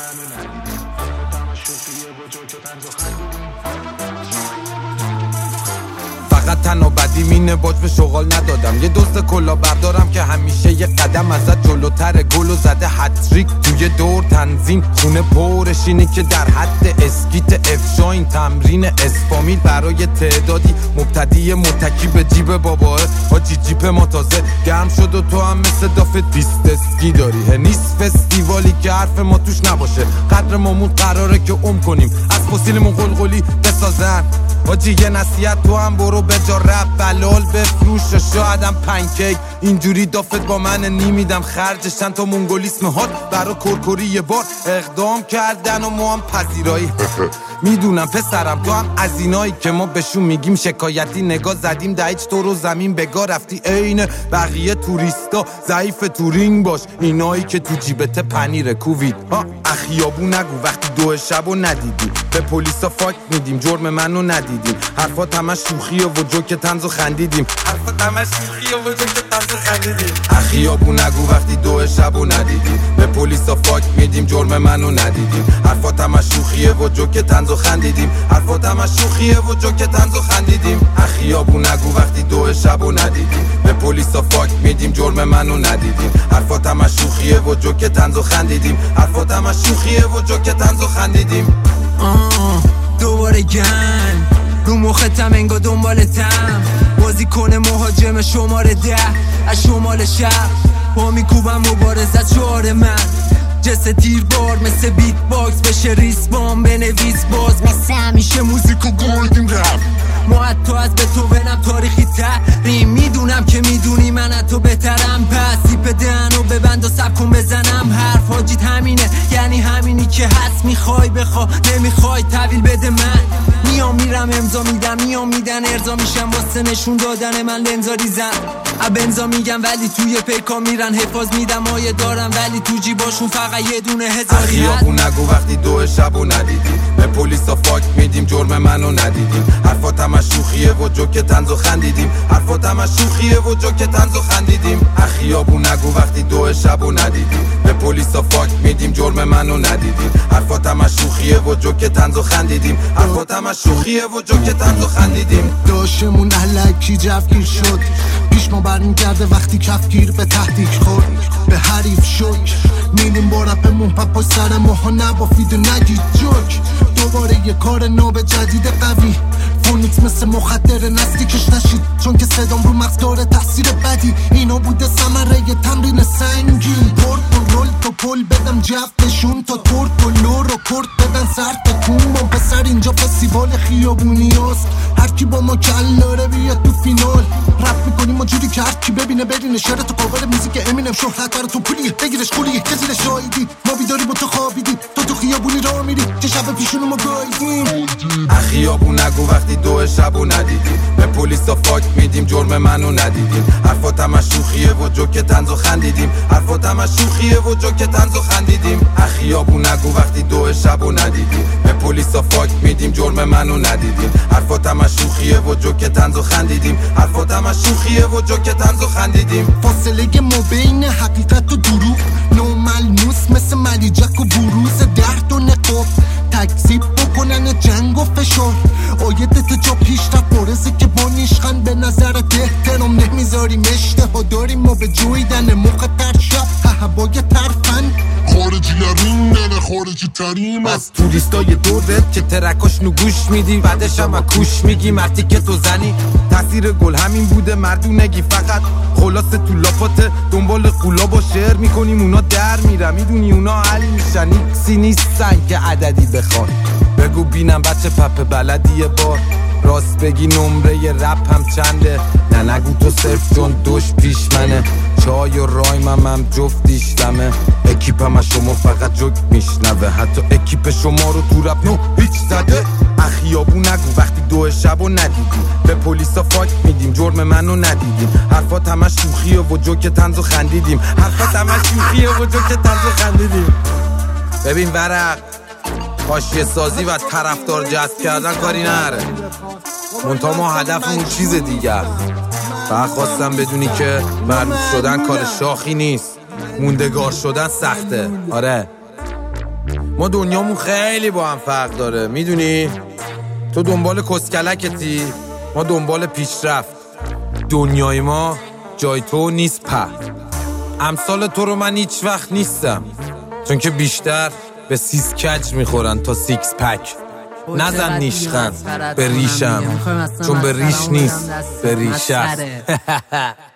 منو ندیدی فقط شوخیه با جوک و طنز و خندیدیم فقط تنها بدیم اینه باج به شغال ندادم یه دوست کلا بردارم که همیشه یه قدم ازت جلوتر گلو زده هتریک توی دور تنظیم خونه پرش اینه که در حد اسکیت افشا این تمرین اسفامیل برای تعدادی مبتدی متکی به جیب باباه حاجی جیپ ما تازه گرم شد و تو هم مثل دافت بیست اسکی داری نیست فستیوالی که حرف ما توش نباشه قدر مامون قراره که کنیم از فسیلمون قلقلی بسازن حاجی یه نصیحت تو هم برو به جا رب بلال بفروش و شایدم پنکیک اینجوری دافت با من نیمیدم خرجشن تا مونگولیسم هات برا کرکری یه بار اقدام کردن و ما هم پذیرایی میدونم پسرم تو هم از اینایی که ما بهشون میگیم شکایتی نگاه زدیم دهیچ تو رو زمین بگاه رفتی عین بقیه توریستا ضعیف تورینگ باش اینایی که تو جیبت پنیر کووید ها اخیابو نگو وقتی 2 شبو ندیدی به پلیسا فاک میدیم جرم منو ندیدیم حرفات همش شوخیه و جوک طنز و خندیدیم حرفات همش شوخیه و جوک طنز و خندیدیم اخیابو نگو وقتی 2 شبو ندیدیم به پلیسا فاک میدیم جرم منو ندیدیم حرفات همش شوخیه و جوک طنز و خندیدیم حرفات همش شوخیه و جوک طنز و خندیدیم اخیابو نگو وقتی 2 شبو ندیدیم به پلیسا فاک میدیم جرم منو ندیدیم حرفات همش شوخیه و جوک طنز و خندیدیم حرفات همش شوخیه و جوک طنز و خندیدیم دوباره گن رو مختم انگا دنبالتم بازی کنه مهاجم شماره 10 از شمال شهر با میکوبم مبارزت شعار من جسه تیربار مثل بیت باکس بشه ریسبان بنویس باز مثل همیشه موزیک و گلدیم رپ ما حتی از بتوونم تاریخی تریم میدونم که میدونی من از تو بهترم پس سیپ دهنو ببند و سب کن بزنم حرف حاجیت همینه یعنی همینی که هست میخوای بخوا نمیخوای تحویل بده من میام میرم امضا میدم میام میدن ارضا میشم واسه نشون دادن من لنزا ریزم ابنزا میگم ولی توی پیکا میرن حفاظ میدم آیه دارم ولی تو جیباشون فقط یه دونه هزاری اخیابو نگو وقتی 2 شبو ندیدیم به پلیسا فاک میدیم جرم منو ندیدیم حرفات همش شوخیه و جوک طنز و خندیدیم حرفات همش شوخیه و جوک طنز و خندیدیم اخیابو نگو وقتی 2 شبو ندیدیم به پلیسا فاک میدیم جرم منو ندیدیم حرفات همش شوخیه و جوک طنز و خندیدیم حرفات همش شوخیه و جوک طنز و خندیدیم داشمون الکی جوگیر شد پیش ما برمیگرده وقتی کفگیر به تهدید خورد به حریف شد میدیم با رپمون پا سر ماها نبافید و نگید جوک دوباره یه کار ناب جدید قوی فونیکس مثل مخدر نزدیکش نشید چون که صدام رو مغز داره تاثیر بدی اینا بوده ثمره یه تمرین سنگین پرد و رول تو پل بدم جفتشون تا ترد و لور و کرد بدن سر تکون من پسر اینجا فستیوال خیابونی هست هرکی با ما کل داره بیاد تو فینال رپ میکنیم ما جوری که هرکی ببینه برینه شعر تو کاور موزیک امینم شهرت برای تو پولیه بگیرش کولیه کسی شایدی ما بیداری با تو خوابیدی تو خیابونی راه میری که شب پیشونو ما گایدیم اخیابو نگو وقتی 2 شبو ندیدیم به پلیسا فاک میدیم جرم منو ندیدیم حرفات همش شوخیه و جوک طنز و خندیدیم حرفات همش شوخیه و جوک طنز و خندیدیم اخیابو نگو وقتی 2 شبو ندیدیم به پلیسا فاک میدیم جرم منو ندیدیم حرفات همش شوخیه و جوک طنز و خندیدیم حرفات همش شوخیه و جوک طنز و خندیدیم فاصله ما بین حقیقت و دروغ نوملموس مثل ملیجک و بروز درد و نقاب تکذیب بکنن جنگ و فشار آیدت جا پیش رفت برزه که با نیشخن به نظرت احترام نمیذاریم اشتها داریم ما به جویدن موقع تر شب هوا یه ترفن خارجی نریم نه خارجی تریم از توریستای دورت که ترکاش نو گوش میدی بعدش هم کوش میگی مرتی که تو زنی تاثیر گل همین بوده مردونگی فقط خلاصه تو لاپات دنبال قولا با شعر میکنیم اونا در میرن میدونی اونا حل میشن ایکسی نیستن که عددی بخوان بگو بینم بچه پپ بلدیه بار راست بگی نمره رپ هم چنده نه نگو تو صرف چون دوش پیش منه چای و رایمم هم جفتیشتمه اکیپم از شما فقط جوک میشنوه حتی اکیپ شما رو تو رپ نو هیچ زده اخیابو نگو وقتی 2 شبو ندیدیم به پلیسا فاک میدیم جرم منو ندیدیم حرفات همش شوخیه و جوک طنز و خندیدیم حرفات همش شوخیه و جوک طنز و خندیدیم ببین ورق حاشیه سازی و طرفدار جذب کردن کاری نره منتها ما هدفمون چیز دیگه فقط خواستم بدونی که معروف شدن کار شاخی نیست موندگار شدن سخته آره ما دنیامون خیلی با هم فرق داره، میدونی؟ تو دنبال کسکلکتی، ما دنبال پیشرفت. دنیای ما جای تو نیست امثال تو رو من هیچ وقت نیستم، چون که بیشتر به سیس کج میخورن تا سیکس پک. نزن نیشخند به ریشم، چون به ریش نیست به ریش است.